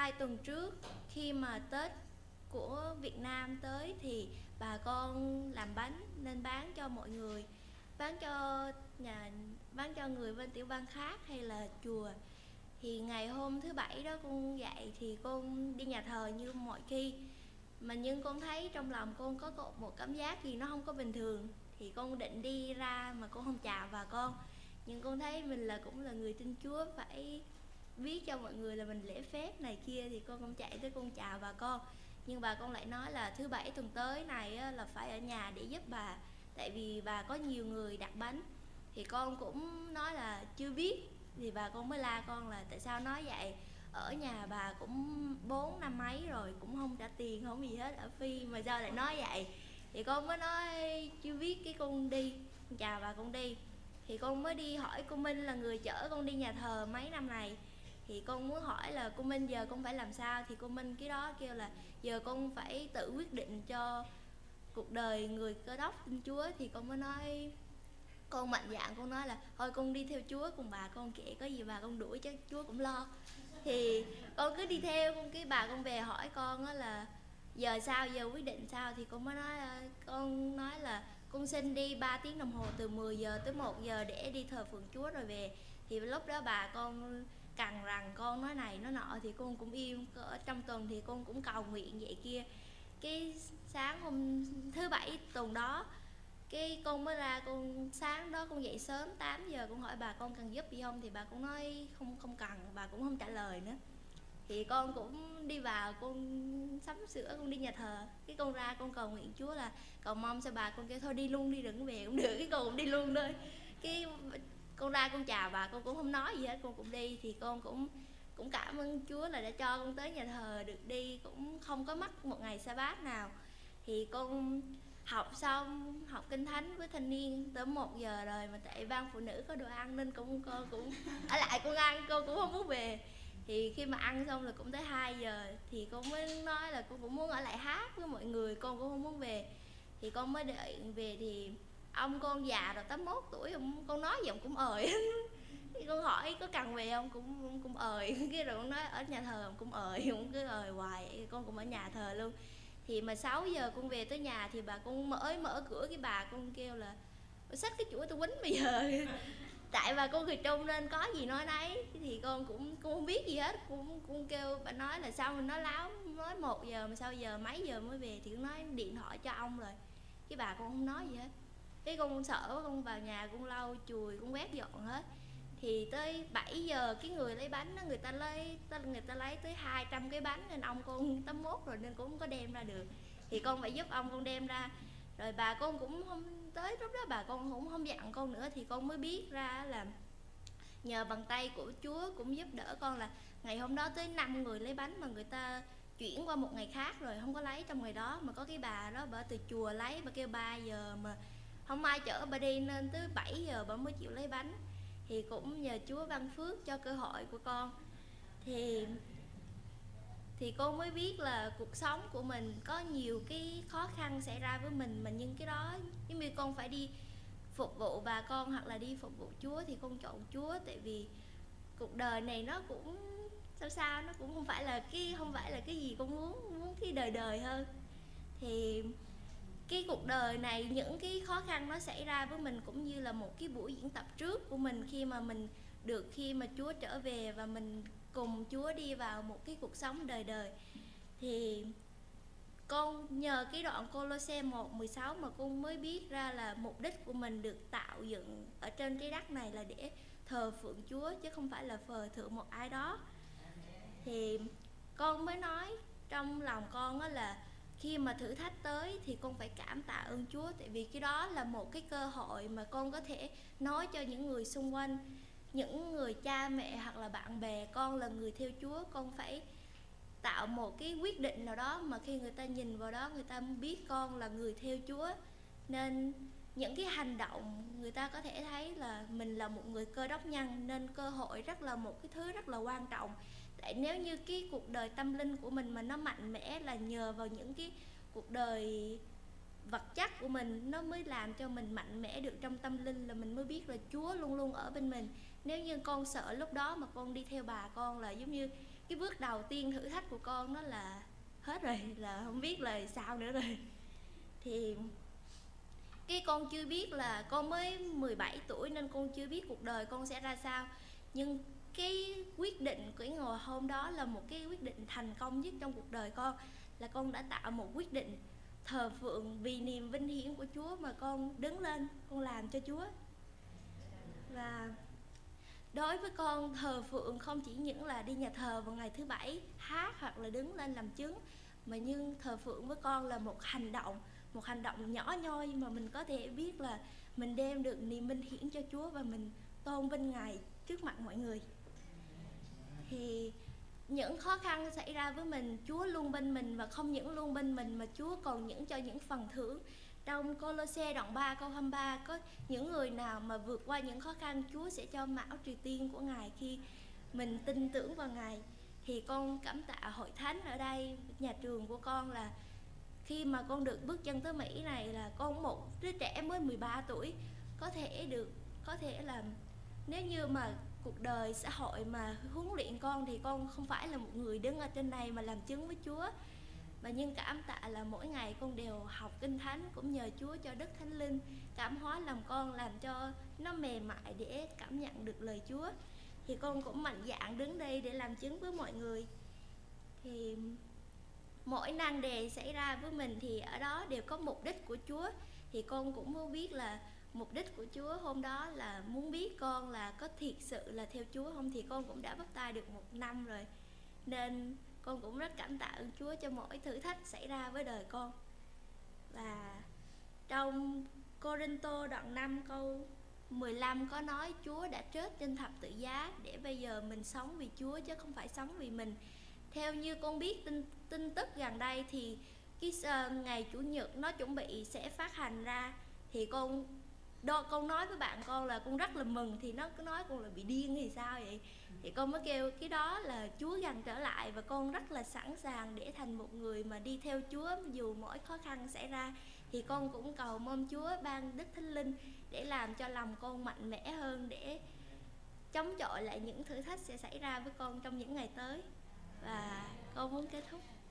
2 tuần trước khi mà Tết của Việt Nam tới thì bà con làm bánh nên bán cho mọi người, bán cho nhà, bán cho người bên tiểu bang khác hay là chùa. Thì ngày hôm thứ Bảy đó con dậy thì con đi nhà thờ như mọi khi, mà nhưng con thấy trong lòng con có một cảm giác gì nó không có bình thường. Thì con định đi ra mà con không chào bà con, nhưng con thấy mình cũng là người tin Chúa, phải biết cho mọi người là mình lễ phép này kia, thì con cũng chạy tới con chào bà con. Nhưng bà con lại nói là thứ Bảy tuần tới này là phải ở nhà để giúp bà, tại vì bà có nhiều người đặt bánh. Thì con cũng nói là chưa biết, thì bà con mới la con là tại sao nói vậy, ở nhà bà cũng 4 năm mấy rồi cũng không trả tiền không gì hết ở Phi mà sao lại nói vậy. Thì con mới nói chưa biết, cái con đi con chào bà con đi. Thì con mới đi hỏi cô Minh là người chở con đi nhà thờ mấy năm này, thì con muốn hỏi là cô Minh giờ con phải làm sao. Thì cô Minh cái đó kêu là giờ con phải tự quyết định cho cuộc đời người Cơ Đốc tin Chúa. Thì con mới nói, con mạnh dạn con nói là thôi con đi theo Chúa cùng bà con, kệ có gì bà con đuổi chắc Chúa cũng lo. Thì con cứ đi theo con, cái bà con về hỏi con là giờ sao, giờ quyết định sao. Thì con mới nói con nói là con xin đi 3 tiếng đồng hồ từ 10 giờ tới 1 giờ để đi thờ phượng Chúa rồi về. Thì lúc đó bà con cằn rằng con nói này nói nọ thì con cũng im. Ở trong tuần thì con cũng cầu nguyện vậy kia. Cái sáng hôm thứ Bảy tuần đó, cái con mới ra, con sáng đó con dậy sớm 8 giờ con hỏi bà con cần giúp gì không, thì bà cũng nói không cần, bà cũng không trả lời nữa. Thì con cũng đi vào, con sắm sửa con đi nhà thờ. Cái con ra con cầu nguyện Chúa là cầu mong sao bà con kêu thôi đi luôn đi đừng về cũng được. Cái con cũng đi luôn thôi. Cái con ra con chào bà con cũng không nói gì hết, con cũng đi. Thì con cũng cảm ơn Chúa là đã cho con tới nhà thờ được đi, cũng không có mất một ngày sa bát nào. Thì con học xong học kinh thánh với thanh niên tới 1 giờ rồi, mà tại ban phụ nữ có đồ ăn nên con cũng ở lại con ăn, con cũng không muốn về. Thì khi mà ăn xong là cũng tới 2 giờ thì con mới nói là con cũng muốn ở lại hát với mọi người, con cũng không muốn về. Thì con mới đợi về thì ông con già rồi 81 tuổi, con nói giọng cũng ời. Thì con hỏi có cần về không, cũng ời. Cái rồi con nói ở nhà thờ cũng ời, cũng cứ ời hoài, con cũng ở nhà thờ luôn. Thì mà 6 giờ con về tới nhà thì bà con mở cửa, cái bà con kêu là xách cái chuỗi tôi quýnh bây giờ. Tại bà con người Trung nên có gì nói nấy. Thì con cũng không biết gì hết, con kêu bà nói là sao mình nói láo, nói 1 giờ mà sao giờ mấy giờ mới về. Thì con nói điện thoại cho ông rồi, cái bà con không nói gì hết. Cái con sợ, con vào nhà con lau chùi con quét dọn hết. Thì tới 7 giờ cái người lấy bánh đó, người ta lấy tới 200 cái bánh, nên ông con 81 rồi nên cũng không có đem ra được. Thì con phải giúp ông con đem ra. Rồi bà con cũng không tới, lúc đó bà con cũng không dặn con nữa. Thì con mới biết ra là nhờ bàn tay của Chúa cũng giúp đỡ con, là ngày hôm đó tới 5 người lấy bánh mà người ta chuyển qua một ngày khác rồi không có lấy trong ngày đó. Mà có cái bà đó bà từ chùa lấy, bà kêu 3 giờ mà không ai chở bà đi nên tới 7 giờ bà mới chịu lấy bánh. Thì cũng nhờ Chúa ban phước cho cơ hội của con. Thì con mới biết là cuộc sống của mình có nhiều cái khó khăn xảy ra với mình, mà nhưng cái đó giống như con phải đi phục vụ bà con hoặc là đi phục vụ Chúa thì con chọn Chúa. Tại vì cuộc đời này nó cũng sao nó cũng không phải là cái gì con muốn cái đời hơn. Thì cái cuộc đời này, những cái khó khăn nó xảy ra với mình cũng như là một cái buổi diễn tập trước của mình, khi mà Chúa trở về và mình cùng Chúa đi vào một cái cuộc sống đời đời. Thì con nhờ cái đoạn Cô-lô-se 1:16 mà con mới biết ra là mục đích của mình được tạo dựng ở trên trái đất này là để thờ phượng Chúa, chứ không phải là phờ thượng một ai đó. Thì con mới nói trong lòng con là khi mà thử thách tới thì con phải cảm tạ ơn Chúa. Tại vì cái đó là một cái cơ hội mà con có thể nói cho những người xung quanh, những người cha mẹ hoặc là bạn bè con là người theo Chúa. Con phải tạo một cái quyết định nào đó mà khi người ta nhìn vào đó người ta biết con là người theo Chúa. Nên những cái hành động người ta có thể thấy là mình là một người Cơ Đốc nhân. Nên cơ hội rất là một cái thứ rất là quan trọng. Tại nếu như cái cuộc đời tâm linh của mình mà nó mạnh mẽ là nhờ vào những cái cuộc đời vật chất của mình, nó mới làm cho mình mạnh mẽ được trong tâm linh, là mình mới biết là Chúa luôn luôn ở bên mình. Nếu như con sợ lúc đó mà con đi theo bà con là giống như cái bước đầu tiên thử thách của con đó là hết rồi, là không biết là sao nữa rồi. Thì cái con chưa biết là con mới 17 tuổi nên con chưa biết cuộc đời con sẽ ra sao. Nhưng cái quyết định của ngày hôm đó là một cái quyết định thành công nhất trong cuộc đời con, là con đã tạo một quyết định thờ phượng vì niềm vinh hiển của Chúa mà con đứng lên, con làm cho Chúa. Và đối với con, thờ phượng không chỉ những là đi nhà thờ vào ngày thứ Bảy hát hoặc là đứng lên làm chứng, mà nhưng thờ phượng với con là một hành động nhỏ nhoi mà mình có thể biết là mình đem được niềm vinh hiển cho Chúa và mình tôn vinh Ngài trước mặt mọi người. Thì những khó khăn xảy ra với mình, Chúa luôn bên mình, và không những luôn bên mình mà Chúa còn những cho những phần thưởng. Trong Cô-lô-se đoạn 3 câu 23 có những người nào mà vượt qua những khó khăn, Chúa sẽ cho mão trì tiên của Ngài khi mình tin tưởng vào Ngài. Thì con cảm tạ hội thánh ở đây, nhà trường của con, là khi mà con được bước chân tới Mỹ này, là con một đứa trẻ mới 13 tuổi có thể là nếu như mà cuộc đời xã hội mà huấn luyện con thì con không phải là một người đứng ở trên này mà làm chứng với Chúa. Và nhưng cảm tạ là mỗi ngày con đều học Kinh Thánh, cũng nhờ Chúa cho Đức Thánh Linh cảm hóa lòng con, làm cho nó mềm mại để cảm nhận được lời Chúa. Thì con cũng mạnh dạn đứng đây để làm chứng với mọi người. Thì mỗi nan đề xảy ra với mình thì ở đó đều có mục đích của Chúa. Thì con cũng muốn biết là mục đích của Chúa hôm đó là muốn biết con là có thiệt sự là theo Chúa không. Thì con cũng đã bắt tay được 1 năm rồi, nên con cũng rất cảm tạ ơn Chúa cho mỗi thử thách xảy ra với đời con. Và trong Cô-rinh-tô đoạn 5 câu 15 có nói Chúa đã chết trên thập tự giá để bây giờ mình sống vì Chúa chứ không phải sống vì mình. Theo như con biết tin tức gần đây thì cái ngày Chủ nhật nó chuẩn bị sẽ phát hành ra, thì con nói với bạn con là con rất là mừng, thì nó cứ nói con là bị điên hay sao vậy. Thì con mới kêu cái đó là Chúa gần trở lại, và con rất là sẵn sàng để thành một người mà đi theo Chúa dù mỗi khó khăn xảy ra. Thì con cũng cầu mong Chúa ban Đức Thánh Linh để làm cho lòng con mạnh mẽ hơn để chống chọi lại những thử thách sẽ xảy ra với con trong những ngày tới. Và con muốn kết thúc.